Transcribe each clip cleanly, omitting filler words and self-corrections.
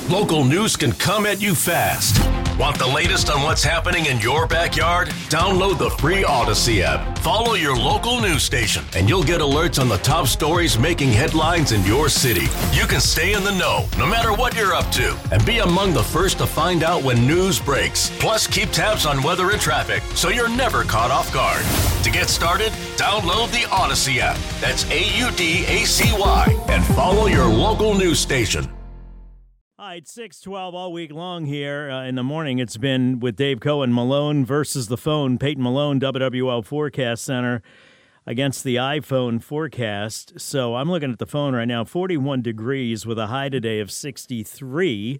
Local news can come at you fast. Want the latest on what's happening in your backyard? Download the free Odyssey app. Follow your local news station, and you'll get alerts on the top stories making headlines in your city. You can stay in the know, no matter what you're up to, and be among the first to find out when news breaks. Plus, keep tabs on weather and traffic, so you're never caught off guard. To get started, download the Odyssey app. That's AUDACY, and follow your local news station. All right, 6:12 all week long here. In the morning, it's been with Dave Cohen, Malone versus the phone. Peyton Malone, WWL Forecast Center, against the iPhone forecast. So I'm looking at the phone right now, 41 degrees with a high today of 63.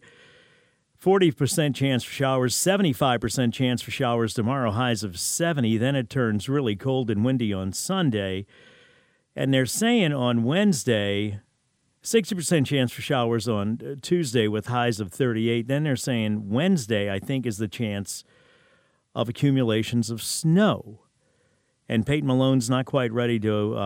40% chance for showers, 75% chance for showers tomorrow, highs of 70. Then it turns really cold and windy on Sunday. And they're saying on Wednesday, 60% chance for showers on Tuesday with highs of 38. Then they're saying Wednesday, I think, is the chance of accumulations of snow. And Peyton Malone's not quite ready to,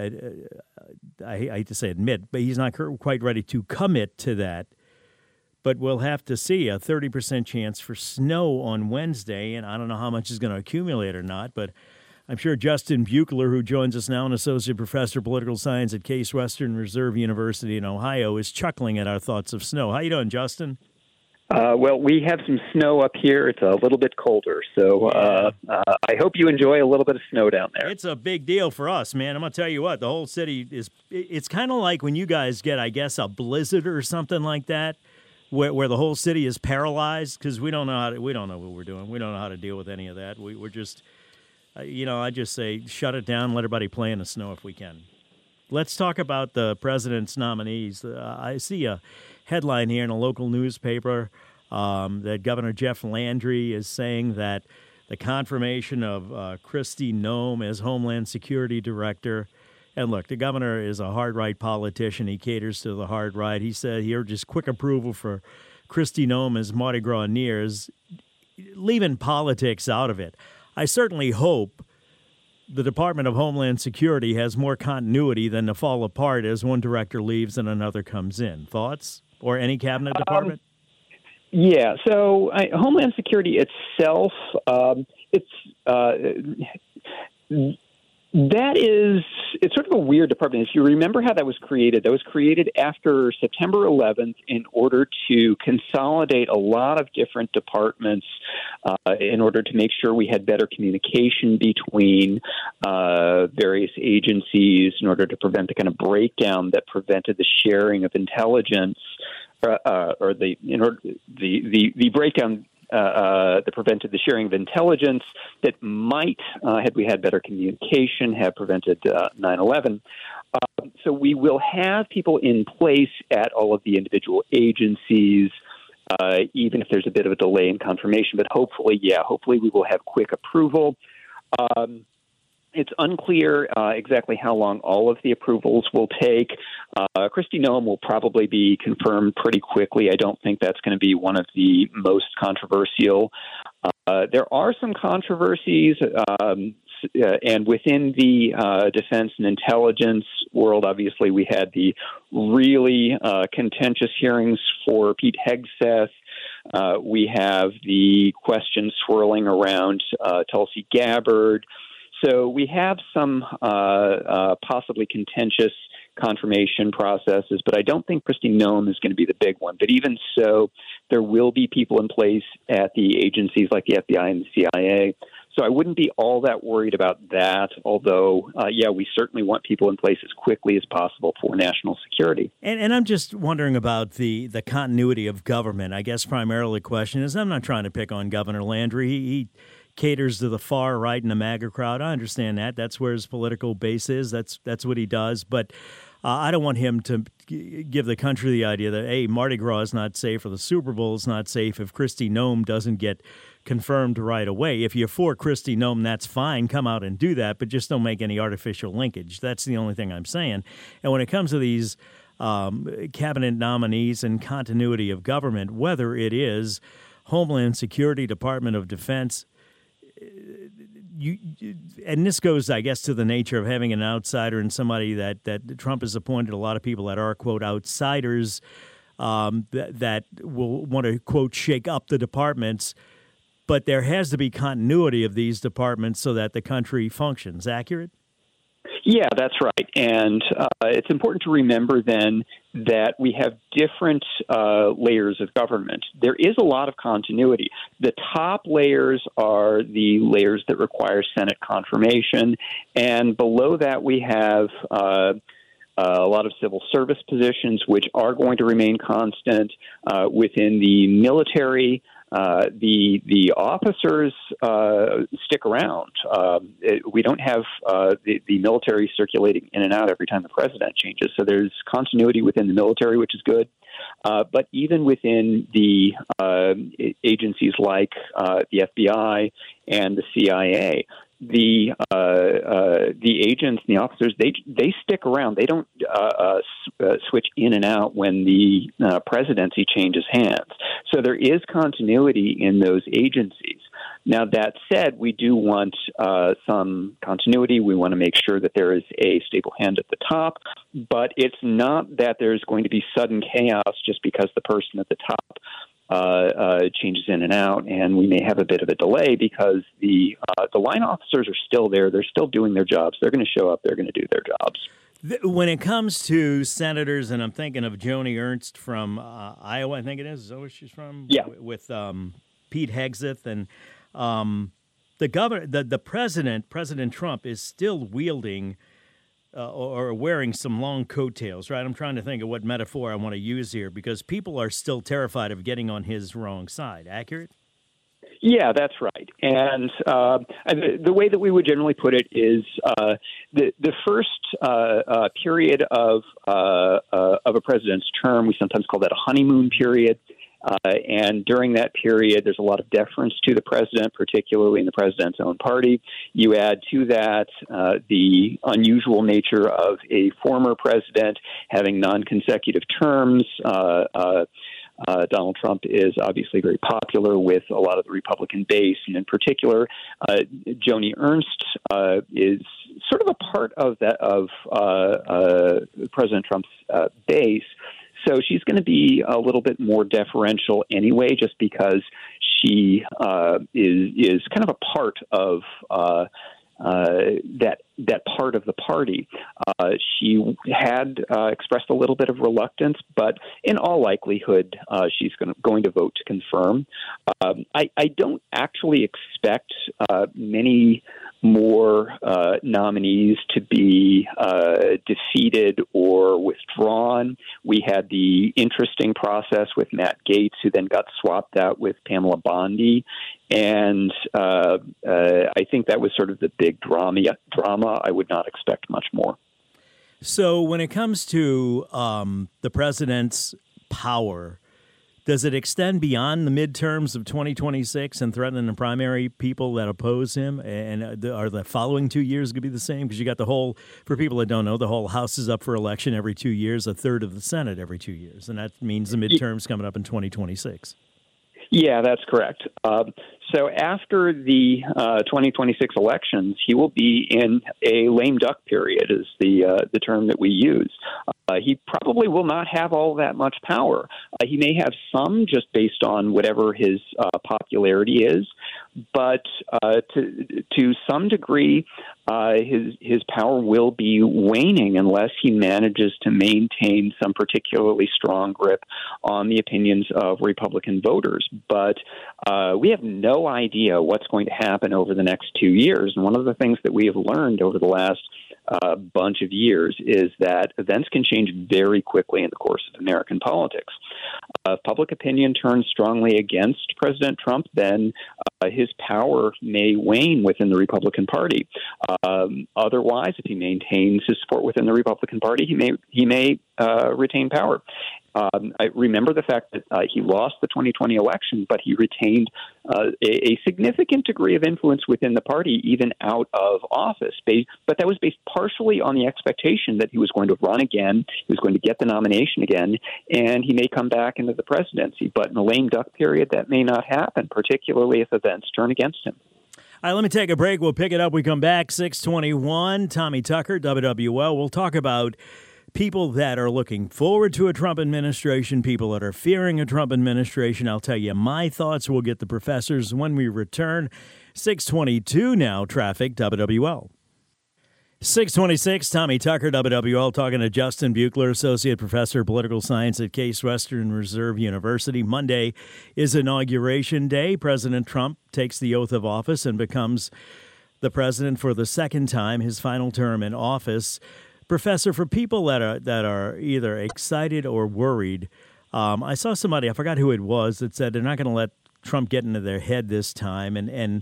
I hate to say admit, but he's not quite ready to commit to that. But we'll have to see. A 30% chance for snow on Wednesday, and I don't know how much is going to accumulate or not, but I'm sure Justin Buechler, who joins us now, an associate professor of political science at Case Western Reserve University in Ohio, is chuckling at our thoughts of snow. How you doing, Justin? Well, we have some snow up here. It's a little bit colder, so I hope you enjoy a little bit of snow down there. It's a big deal for us, man. I'm going to tell you what, the whole city it's kind of like when you guys get, I guess, a blizzard or something like that, where the whole city is paralyzed because we don't know what we're doing. We don't know how to deal with any of that. We're just... I just say shut it down, let everybody play in the snow if we can. Let's talk about the president's nominees. I see a headline here in a local newspaper that Governor Jeff Landry is saying that the confirmation of Kristi Noem as Homeland Security Director. And look, the governor is a hard-right politician. He caters to the hard right. He said he urges quick approval for Kristi Noem as Mardi Gras nears, leaving politics out of it. I certainly hope the Department of Homeland Security has more continuity than to fall apart as one director leaves and another comes in. Thoughts? Or any cabinet department? Yeah, so Homeland Security itself, it's sort of a weird department. If you remember how that was created after September 11th in order to consolidate a lot of different departments in order to make sure we had better communication between various agencies in order to prevent the kind of breakdown that prevented the sharing of intelligence or the breakdown that prevented the sharing of intelligence that might, had we had better communication, have prevented 9/11. So we will have people in place at all of the individual agencies, even if there's a bit of a delay in confirmation. But hopefully we will have quick approval. It's unclear exactly how long all of the approvals will take. Kristi Noem will probably be confirmed pretty quickly. I don't think that's going to be one of the most controversial. There are some controversies, and within the defense and intelligence world, obviously, we had the really contentious hearings for Pete Hegseth. We have the questions swirling around Tulsi Gabbard. So we have some possibly contentious confirmation processes, but I don't think Kristi Noem is going to be the big one. But even so, there will be people in place at the agencies like the FBI and the CIA. So I wouldn't be all that worried about that, although, we certainly want people in place as quickly as possible for national security. And I'm just wondering about the continuity of government. I guess primarily the question is, I'm not trying to pick on Governor Landry. He caters to the far right and the MAGA crowd. I understand that. That's where his political base is. That's what he does. But I don't want him to give the country the idea that, hey, Mardi Gras is not safe or the Super Bowl is not safe if Kristi Noem doesn't get confirmed right away. If you're for Kristi Noem, that's fine. Come out and do that, but just don't make any artificial linkage. That's the only thing I'm saying. And when it comes to these cabinet nominees and continuity of government, whether it is Homeland Security, Department of Defense, and this goes, I guess, to the nature of having an outsider and somebody that Trump has appointed a lot of people that are, quote, outsiders that will want to, quote, shake up the departments. But there has to be continuity of these departments so that the country functions. Accurate? Yeah, that's right. And it's important to remember then that we have different layers of government. There is a lot of continuity. The top layers are the layers that require Senate confirmation. And below that, we have a lot of civil service positions, which are going to remain constant within the military. The officers stick around. We don't have the military circulating in and out every time the president changes. So there's continuity within the military, which is good. But even within the agencies like the FBI and the CIA, the agents and the officers, they stick around. They don't switch in and out when the presidency changes hands. So there is continuity in those agencies. Now, that said, we do want some continuity. We want to make sure that there is a stable hand at the top, but it's not that there's going to be sudden chaos just because the person at the top changes in and out, and we may have a bit of a delay because the line officers are still there. They're still doing their jobs. They're going to show up. They're going to do their jobs. When it comes to senators, and I'm thinking of Joni Ernst from Iowa, I think it is that where she's from? Yeah. With Pete Hegseth, and the governor, the president, President Trump, is still wielding or wearing some long coattails, right? I'm trying to think of what metaphor I want to use here because people are still terrified of getting on his wrong side. Accurate? Yeah, that's right. And the way that we would generally put it is the first period of a president's term, we sometimes call that a honeymoon period. And during that period, there's a lot of deference to the president, particularly in the president's own party. You add to that the unusual nature of a former president having non-consecutive terms. Donald Trump is obviously very popular with a lot of the Republican base, and in particular, Joni Ernst is sort of a part of that of President Trump's base. So she's going to be a little bit more deferential anyway, just because she is kind of a part of that part of the party. She had expressed a little bit of reluctance, but in all likelihood, she's going to vote to confirm. I don't actually expect many more nominees to be defeated or withdrawn. We had the interesting process with Matt Gaetz, who then got swapped out with Pamela Bondi. And I think that was sort of the big drama. I would not expect much more. So when it comes to the president's power, does it extend beyond the midterms of 2026 and threaten the primary people that oppose him? And are the following 2 years going to be the same? Because you got the whole, for people that don't know, the whole House is up for election every 2 years, a third of the Senate every 2 years. And that means the midterms coming up in 2026. Yeah, that's correct. So after the 2026 elections, he will be in a lame duck period, is the term that we use. He probably will not have all that much power. He may have some just based on whatever his popularity is, but to some degree, his power will be waning unless he manages to maintain some particularly strong grip on the opinions of Republican voters. But we have no idea what's going to happen over the next 2 years. And one of the things that we have learned over the last bunch of years is that events can change very quickly in the course of American politics. If public opinion turns strongly against President Trump, then his power may wane within the Republican Party. Otherwise, if he maintains his support within the Republican Party, he may retain power. I remember the fact that he lost the 2020 election, but he retained a significant degree of influence within the party, even out of office. But that was based partially on the expectation that he was going to run again, he was going to get the nomination again, and he may come back into the presidency. But in a lame duck period, that may not happen, particularly if events turn against him. All right, let me take a break. We'll pick it up. We come back, 6:21. Tommy Tucker, WWL. We'll talk about people that are looking forward to a Trump administration, people that are fearing a Trump administration. I'll tell you my thoughts. We'll get the professors when we return. 622 now, traffic, WWL. 626, Tommy Tucker, WWL, talking to Justin Buechler, Associate Professor of Political Science at Case Western Reserve University. Monday is Inauguration Day. President Trump takes the oath of office and becomes the president for the second time, his final term in office. Professor, for people that are either excited or worried, I saw somebody, I forgot who it was, that said they're not going to let Trump get into their head this time, and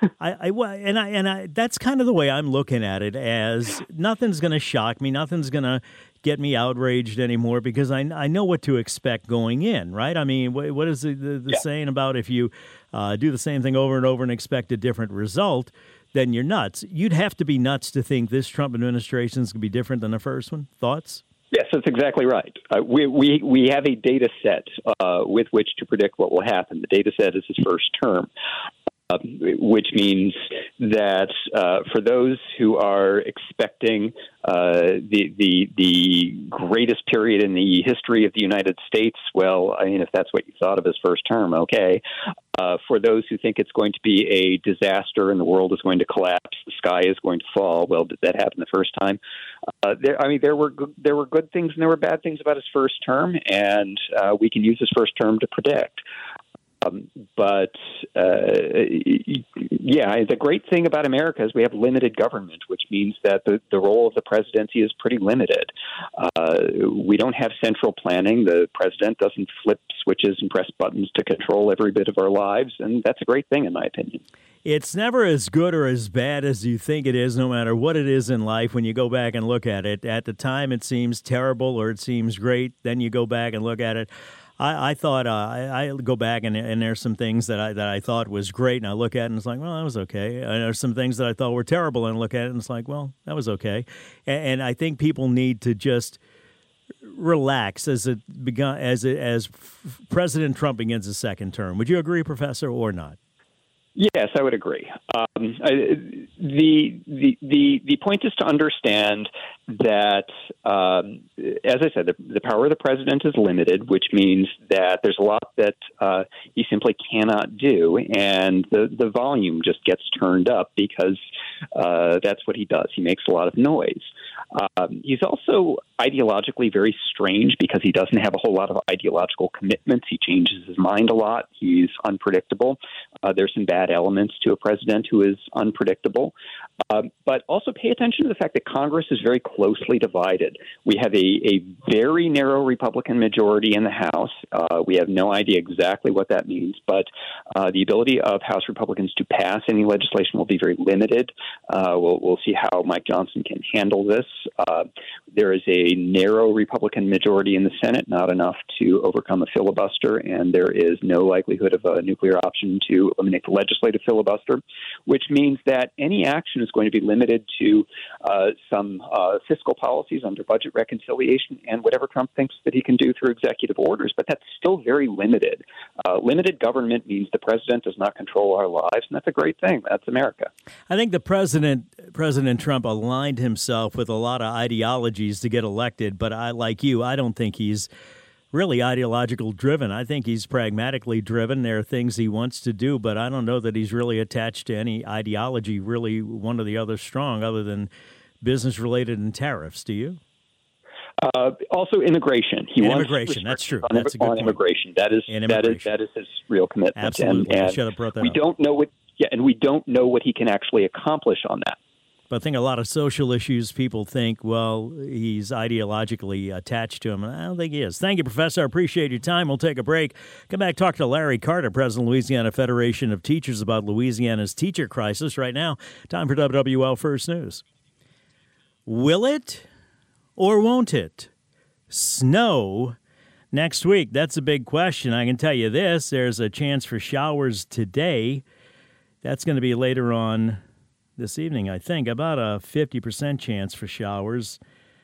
I that's kind of the way I'm looking at it, as nothing's going to shock me, nothing's going to get me outraged anymore, because I know what to expect going in, right? I mean, what is the saying about if you do the same thing over and over and expect a different result, then you're nuts. You'd have to be nuts to think this Trump administration is going to be different than the first one. Thoughts? Yes, that's exactly right. We have a data set with which to predict what will happen. The data set is his first term, which means that for those who are expecting the greatest period in the history of the United States, well, I mean, if that's what you thought of his first term, okay. For those who think it's going to be a disaster and the world is going to collapse, the sky is going to fall, well, did that happen the first time? There were good things and there were bad things about his first term, and we can use his first term to predict. The great thing about America is we have limited government, which means that the role of the presidency is pretty limited. We don't have central planning. The president doesn't flip switches and press buttons to control every bit of our lives, and that's a great thing, in my opinion. It's never as good or as bad as you think it is, no matter what it is in life. When you go back and look at it, at the time it seems terrible or it seems great. Then you go back and look at it. I thought I go back and there's some things that I thought was great, and I look at it and it's like, well, that was okay. And there's some things that I thought were terrible, and I look at it and it's like, well, that was okay. And I think people need to just relax as President Trump begins his second term. Would you agree, Professor, or not? Yes, I would agree. The point is to understand that, as I said, the power of the president is limited, which means that there's a lot that he simply cannot do, and the volume just gets turned up because that's what he does. He makes a lot of noise. He's also ideologically very strange because he doesn't have a whole lot of ideological commitments. He changes his mind a lot. He's unpredictable. There's some bad elements to a president who is unpredictable. But also pay attention to the fact that Congress is very closely divided. We have a very narrow Republican majority in the House. We have no idea exactly what that means, but the ability of House Republicans to pass any legislation will be very limited. We'll see how Mike Johnson can handle this. There is a narrow Republican majority in the Senate, not enough to overcome a filibuster, and there is no likelihood of a nuclear option to eliminate the legislative filibuster, which means that any action is going to be limited to some fiscal policies under budget reconciliation and whatever Trump thinks that he can do through executive orders. But that's still very limited. Limited government means the president does not control our lives, and that's a great thing. That's America. I think President Trump aligned himself with a lot of ideologies to get elected, but like you, I don't think he's really ideological driven. I think he's pragmatically driven. There are things he wants to do, but I don't know that he's really attached to any ideology, really one or the other strong, other than business related and tariffs. Do you? Also, immigration. He wants immigration. That's true. That's a good point. Immigration. That is his real commitment. Absolutely. And I should have brought that up. We don't know what he can actually accomplish on that. But I think a lot of social issues, people think, well, he's ideologically attached to them. I don't think he is. Thank you, Professor. I appreciate your time. We'll take a break. Come back, talk to Larry Carter, President of Louisiana Federation of Teachers, about Louisiana's teacher crisis. Right now, time for WWL First News. Will it or won't it snow next week? That's a big question. I can tell you this. There's a chance for showers today. That's going to be later on this evening, I think. About a 50% chance for showers.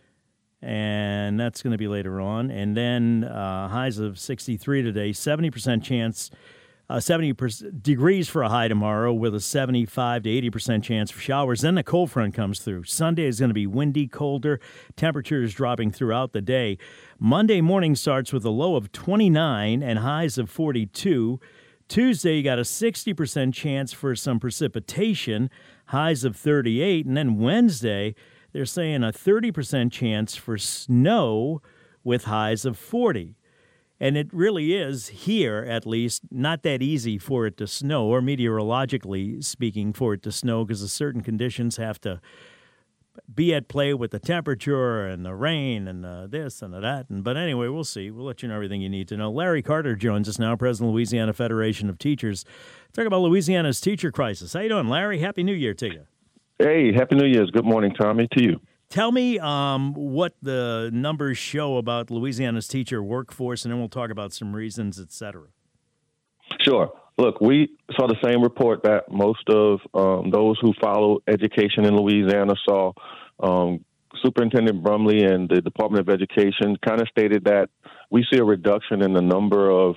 And that's going to be later on. And then highs of 63 today, 70% chance degrees for a high tomorrow with a 75 to 80% chance for showers. Then the cold front comes through. Sunday is going to be windy, colder. Temperatures dropping throughout the day. Monday morning starts with a low of 29 and highs of 42. Tuesday, you got a 60% chance for some precipitation, highs of 38. And then Wednesday, they're saying a 30% chance for snow with highs of 40. And it really is, here at least, not that easy for it to snow, or meteorologically speaking, for it to snow, because the certain conditions have to be at play with the temperature and the rain and this and that. But anyway, we'll see. We'll let you know everything you need to know. Larry Carter joins us now, President of Louisiana Federation of Teachers. Talk about Louisiana's teacher crisis. How you doing, Larry? Happy New Year to you. Hey, Happy New Year's. Good morning, Tommy, to you. Tell me what the numbers show about Louisiana's teacher workforce, and then we'll talk about some reasons, et cetera. Sure. Look, we saw the same report that most of those who follow education in Louisiana saw. Superintendent Brumley and the Department of Education kind of stated that we see a reduction in the number of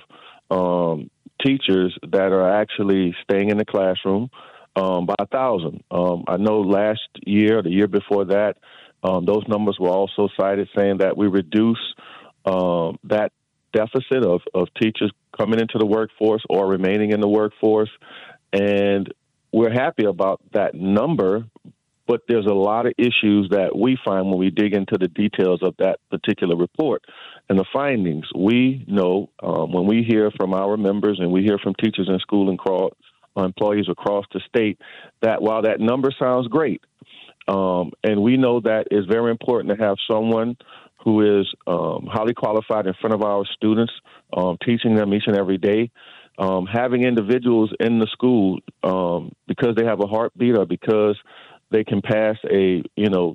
teachers that are actually staying in the classroom by 1,000. I know last year, the year before that, those numbers were also cited, saying that we reduce that deficit of teachers coming into the workforce or remaining in the workforce. And we're happy about that number, but there's a lot of issues that we find when we dig into the details of that particular report and the findings. We know when we hear from our members and we hear from teachers in school and employees across the state that while that number sounds great, and we know that it's very important to have someone who is highly qualified in front of our students, teaching them each and every day, having individuals in the school because they have a heartbeat or because they can pass a,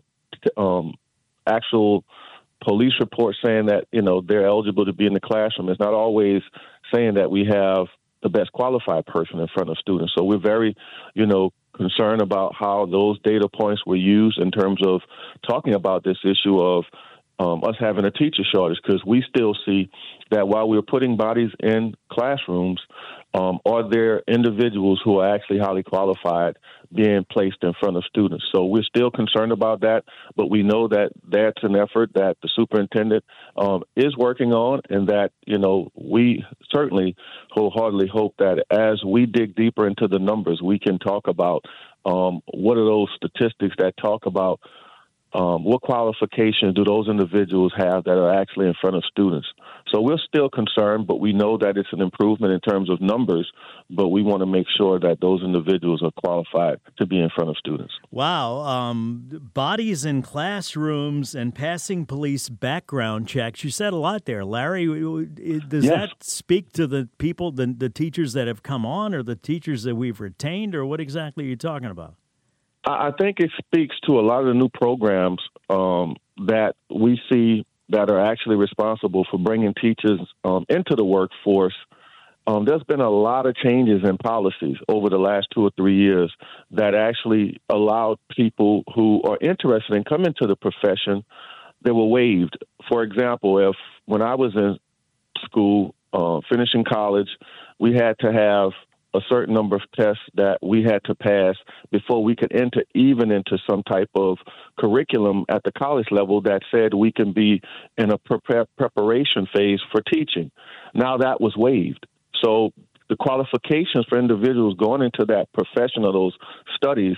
actual police report saying that, they're eligible to be in the classroom. It's not always saying that we have the best qualified person in front of students. So we're very, concerned about how those data points were used in terms of talking about this issue of us having a teacher shortage, because we still see that while we're putting bodies in classrooms, are there individuals who are actually highly qualified being placed in front of students? So we're still concerned about that, but we know that that's an effort that the superintendent is working on, and that, we certainly wholeheartedly hope that as we dig deeper into the numbers, we can talk about what are those statistics that talk about what qualifications do those individuals have that are actually in front of students. So we're still concerned, but we know that it's an improvement in terms of numbers, but we want to make sure that those individuals are qualified to be in front of students. Wow. Bodies in classrooms and passing police background checks. You said a lot there, Larry. Does that speak to the people, the teachers that have come on, or the teachers that we've retained, or what exactly are you talking about? I think it speaks to a lot of the new programs that we see that are actually responsible for bringing teachers into the workforce. There's been a lot of changes in policies over the last 2 or 3 years that actually allowed people who are interested in coming to the profession, they were waived. For example, when I was in school, finishing college, we had to have a certain number of tests that we had to pass before we could enter into some type of curriculum at the college level that said we can be in a preparation phase for teaching. Now that was waived. So the qualifications for individuals going into that profession or those studies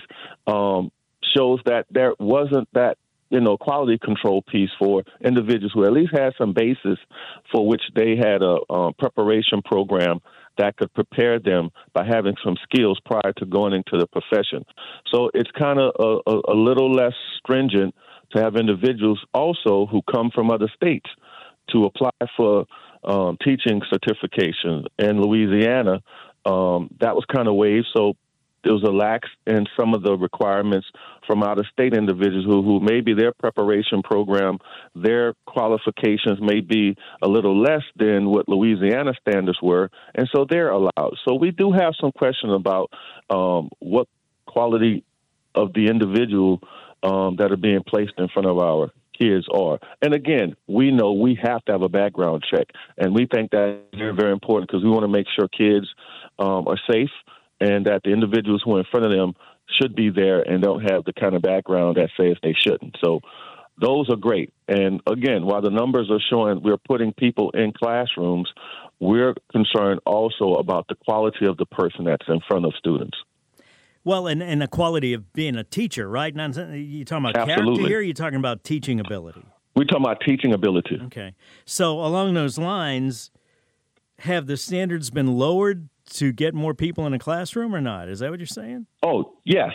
shows that there wasn't that quality control piece for individuals who at least had some basis for which they had a preparation program that could prepare them by having some skills prior to going into the profession. So it's kind of a little less stringent to have individuals also who come from other states to apply for teaching certifications. In Louisiana, that was kind of waived. So there was a lax in some of the requirements from out-of-state individuals who maybe their preparation program, their qualifications may be a little less than what Louisiana standards were, and so they're allowed. So we do have some question about what quality of the individual that are being placed in front of our kids are. And again, we know we have to have a background check, and we think that is very, very important because we want to make sure kids are safe, and that the individuals who are in front of them should be there and don't have the kind of background that says they shouldn't. So those are great. And again, while the numbers are showing we're putting people in classrooms, we're concerned also about the quality of the person that's in front of students. Well, and the quality of being a teacher, right? You're talking about Absolutely. character here, or you're talking about teaching ability? We're talking about teaching ability. Okay. So along those lines, have the standards been lowered to get more people in a classroom or not? Is that what you're saying? Oh, yes.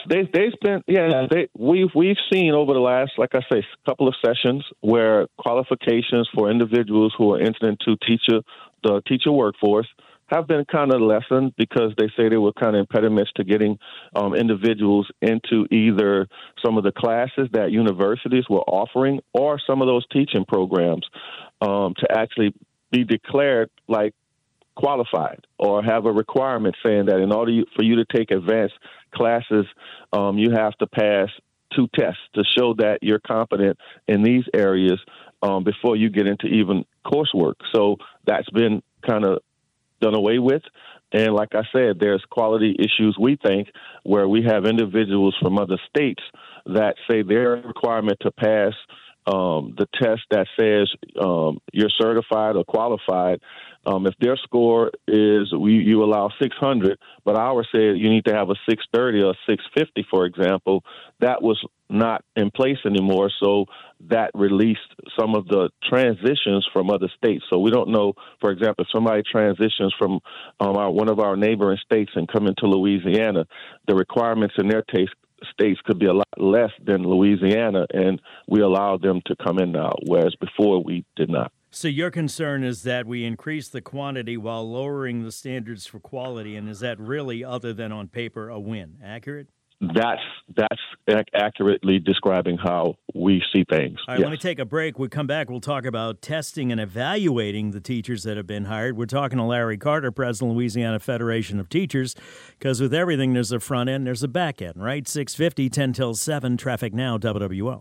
We've seen over the last, like I say, couple of sessions where qualifications for individuals who are entering into the teacher workforce have been kind of lessened because they say they were kind of impediments to getting individuals into either some of the classes that universities were offering or some of those teaching programs to actually be declared like qualified or have a requirement saying that in order for you to take advanced classes, you have to pass 2 tests to show that you're competent in these areas before you get into even coursework. So that's been kind of done away with. And like I said, there's quality issues, we think, where we have individuals from other states that say their requirement to pass the test that says you're certified or qualified. If their score is you allow 600, but ours said you need to have a 630 or 650, for example, that was not in place anymore. So that released some of the transitions from other states. So we don't know, for example, if somebody transitions from one of our neighboring states and come into Louisiana, the requirements in their states could be a lot less than Louisiana, and we allowed them to come in now, whereas before we did not. So your concern is that we increase the quantity while lowering the standards for quality, and is that really, other than on paper, a win? Accurate? That's accurately describing how we see things. All right, Let me take a break. We come back, we'll talk about testing and evaluating the teachers that have been hired. We're talking to Larry Carter, President of Louisiana Federation of Teachers, because with everything, there's a front end, there's a back end, right? 650, 10 till 7, traffic now, WWL.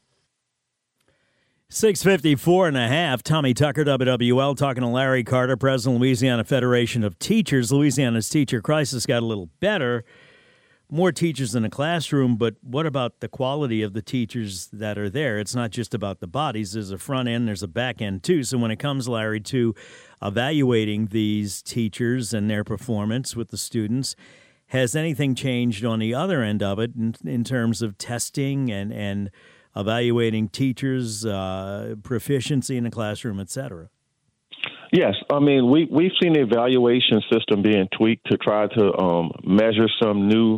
654 and a half, Tommy Tucker, WWL, talking to Larry Carter, President of Louisiana Federation of Teachers. Louisiana's teacher crisis got a little better. More teachers in the classroom, but what about the quality of the teachers that are there? It's not just about the bodies. There's a front end, there's a back end too. So when it comes, Larry, to evaluating these teachers and their performance with the students, has anything changed on the other end of it in terms of testing and evaluating teachers' proficiency in the classroom, et cetera? Yes, I mean, we've seen the evaluation system being tweaked to try to measure some new,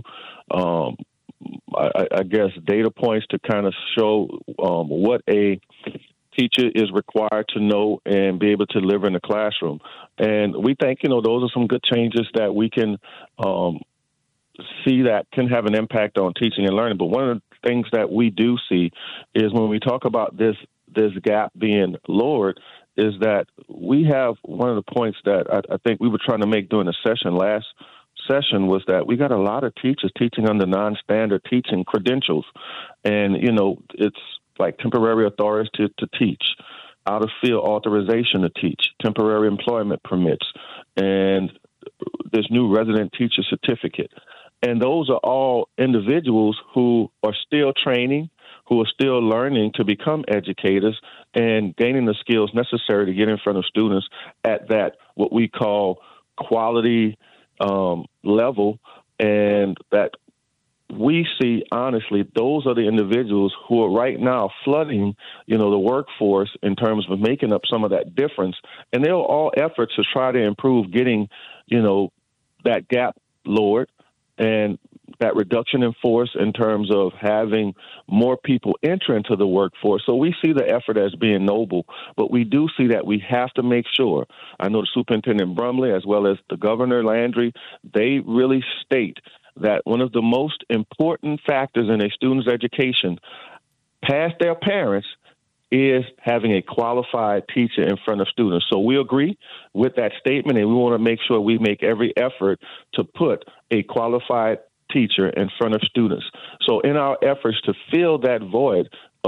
I guess, data points to kind of show what a teacher is required to know and be able to deliver in the classroom. And we think, those are some good changes that we can see that can have an impact on teaching and learning. But one of the things that we do see is when we talk about this gap being lowered, is that we have one of the points that I think we were trying to make during the last session was that we got a lot of teachers teaching under non-standard teaching credentials. And, it's like temporary authority to teach, out-of-field authorization to teach, temporary employment permits, and this new resident teacher certificate. And those are all individuals who are still training, who are still learning to become educators and gaining the skills necessary to get in front of students at that, what we call quality level. And that we see, honestly, those are the individuals who are right now flooding, the workforce in terms of making up some of that difference. And they're all efforts to try to improve getting, that gap lowered and that reduction in force in terms of having more people enter into the workforce. So we see the effort as being noble, but we do see that we have to make sure. I know the Superintendent Brumley, as well as the Governor Landry, they really state that one of the most important factors in a student's education, past their parents, is having a qualified teacher in front of students. So we agree with that statement, and we want to make sure we make every effort to put a qualified teacher in front of students. So in our efforts to fill that void of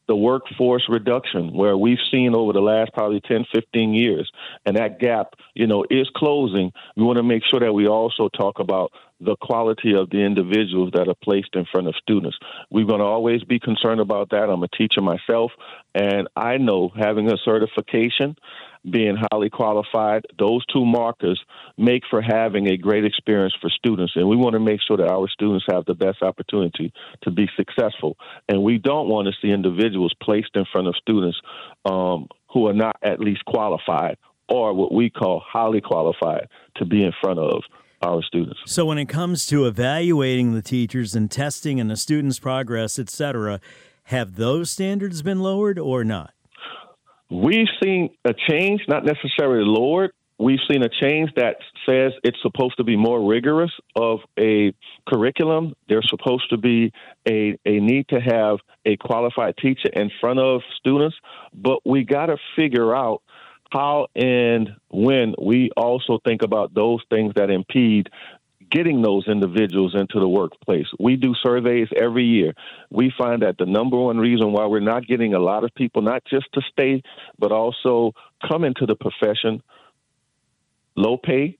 the workforce reduction, where we've seen over the last probably 10, 15 years, and that gap, is closing. We want to make sure that we also talk about the quality of the individuals that are placed in front of students. We're going to always be concerned about that. I'm a teacher myself, and I know having a certification, being highly qualified, those two markers make for having a great experience for students. And we want to make sure that our students have the best opportunity to be successful. And we don't want to see individuals placed in front of students who are not at least qualified, or what we call highly qualified, to be in front of our students. So when it comes to evaluating the teachers and testing and the students' progress, et cetera, have those standards been lowered or not? We've seen a change, not necessarily lowered. We've seen a change that says it's supposed to be more rigorous of a curriculum. There's supposed to be a need to have a qualified teacher in front of students, but we got to figure out how and when we also think about those things that impede getting those individuals into the workplace. We do surveys every year. We find that the number one reason why we're not getting a lot of people, not just to stay, but also come into the profession, low pay.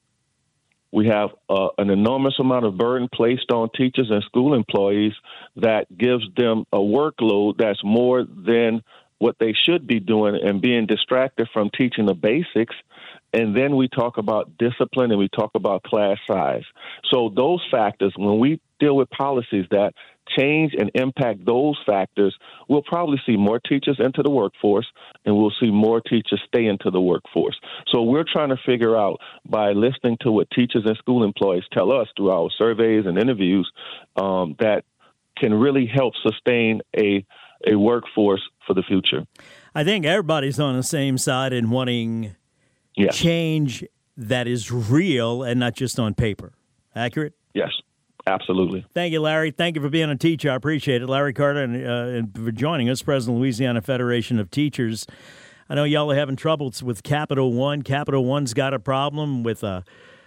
We have an enormous amount of burden placed on teachers and school employees that gives them a workload that's more than what they should be doing, and being distracted from teaching the basics. And then we talk about discipline and we talk about class size. So those factors, when we deal with policies that change and impact those factors, we'll probably see more teachers enter the workforce, and we'll see more teachers stay into the workforce. So we're trying to figure out, by listening to what teachers and school employees tell us through our surveys and interviews, that can really help sustain a workforce for the future. I think everybody's on the same side in wanting change that is real and not just on paper. Accurate? Yes, absolutely. Thank you, Larry. Thank you for being a teacher. I appreciate it. Larry Carter, and for joining us, President of Louisiana Federation of Teachers. I know y'all are having troubles with Capital One. Capital One's got a problem with a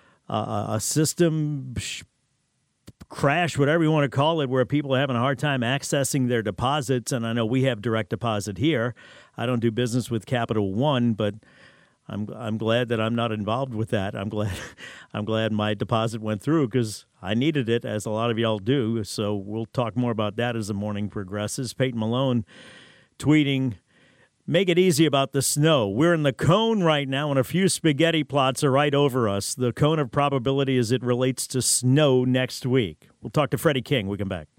system crash, whatever you want to call it, where people are having a hard time accessing their deposits. And I know we have direct deposit here. I don't do business with Capital One, but I'm glad that I'm not involved with that. I'm glad my deposit went through, because I needed it, as a lot of y'all do. So we'll talk more about that as the morning progresses. Peyton Malone tweeting, "Make it easy about the snow. We're in the cone right now, and a few spaghetti plots are right over us. The cone of probability as it relates to snow next week." We'll talk to Freddie King. We come back.